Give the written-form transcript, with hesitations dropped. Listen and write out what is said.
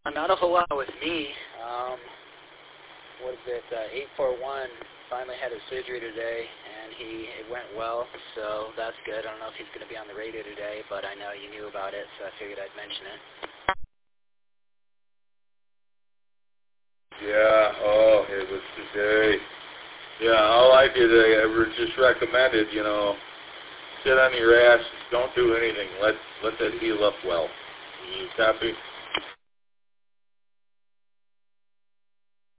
Not a whole lot with me. What is it? 841 finally had his surgery today, and it went well, so that's good. I don't know if he's going to be on the radio today, but I know you knew about it, so I figured I'd mention it. Yeah, oh, it was today. Yeah, all I did, I just recommended, sit on your ass, don't do anything, let that heal up well. You copy?